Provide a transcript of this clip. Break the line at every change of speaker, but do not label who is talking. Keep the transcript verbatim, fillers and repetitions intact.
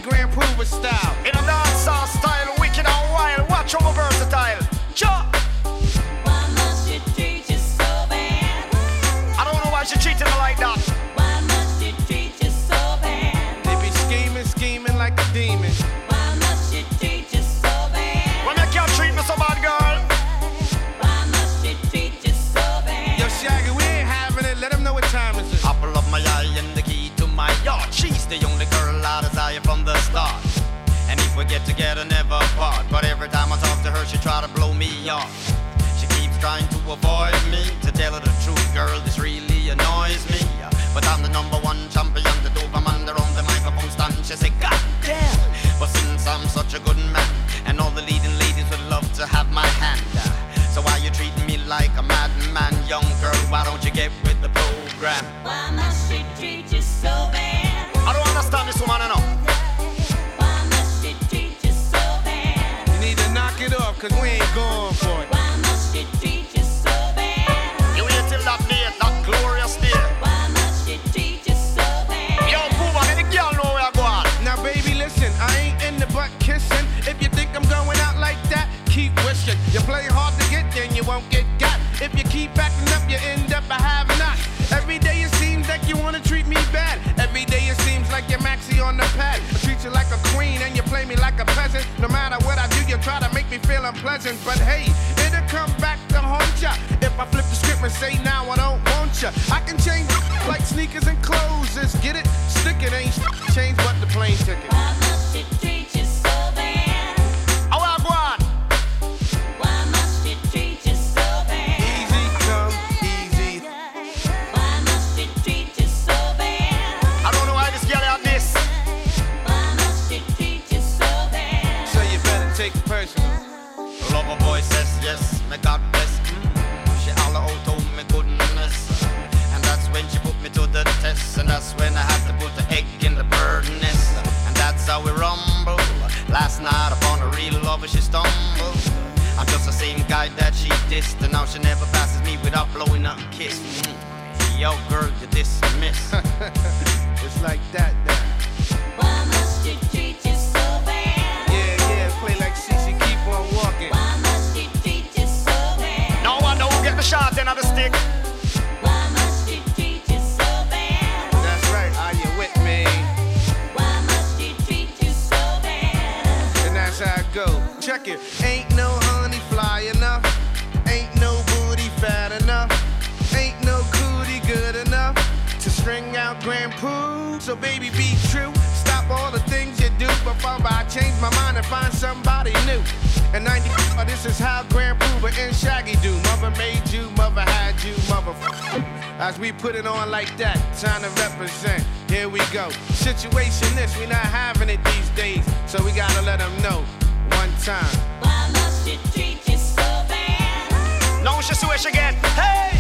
Grand Pooba style.
In a dancehall style, wicked and wild. Watch how versatile. Cha!
Why must she treat you so bad?
I don't know why she treating me like that.
Why must she treat you so bad?
They be scheming, scheming like a demon.
Why must she treat you so bad?
When you can't treat me so bad, girl.
Why must she treat you so bad?
Yo, Shaggy, we ain't having it. Let them know what time is it.
Apple of my eye and the key to my yard. She's the only girl I desire from the start. And if we get together, never part. But every time I talk to her, she try to blow me off. She keeps trying to avoid me. To tell her the truth, girl, this really annoys me. But I'm the number one champion, the Doberman, on the microphone stand. She say, God damn. But since I'm such a good man, and all the leading ladies would love to have my hand, so why you treating me like a madman? Young girl, why don't you get with the program?
Why must she treat you so bad?
I don't understand this woman enough.
Why must she treat you so bad?
You need to knock it off, cause we ain't going for it.
Why must she treat you so bad?
You wait till that day, that glorious day.
Why must she treat you so bad?
Yo, Pooba, let the girl know where I go on.
Now, baby, listen, I ain't in the butt kissing. If you think I'm going out like that, keep wishing. You play hard to get, then you won't get got. If you keep backing up, you end up a have not. Every day it seems like you wanna treat me bad. Every day it seems like you're maxi on the pad. I treat you like a queen and you play me like a peasant. No matter what I do, you try to make me feel unpleasant. But hey, it'll come back to haunt ya. If I flip the script and say now I don't want ya, I can change like sneakers and clothes. Just get it, stick it, ain't change but the plane ticket.
Why must she treat you so bad?
How I go on?
Why must she treat you so bad?
Easy come, easy.
Why must she treat you so bad?
I don't know why this girl had this.
Why must she treat you so bad?
So you better take it personal.
Lover boy says yes, may God bless. Mm. She all out told me goodness. And that's when she put me to the test. And that's when I had to put the egg in the bird nest. And that's how we rumble. Last night upon a real lover she stumbled. I'm just the same guy that she dissed. And now she never passes me without blowing a kiss. Mm. Yo girl, you dismiss.
It's like that now.
Why must she treat you so bad?
Yeah, yeah, play like Cece, keep on walking.
Why must she treat you so bad?
No one know who get the shot end of the stick.
Why must she treat you so bad?
That's right, are you with me?
Why must she treat you so bad?
And that's how it go. Check it. Ain't no honey fly enough. Ain't no booty fat enough. Ain't no cootie good enough to string out Grand Poo. So baby, be true. Stop all the things you do before I change my mind and find somebody new. And ninety-four, this is how Grand Pooba and Shaggy do. Mother made you, mother had you, mother. As we put it on like that, time to represent. Here we go. Situation this, we not having it these days. So we gotta let them know one time.
Why must she treat you so bad?
Now she switch again. Hey!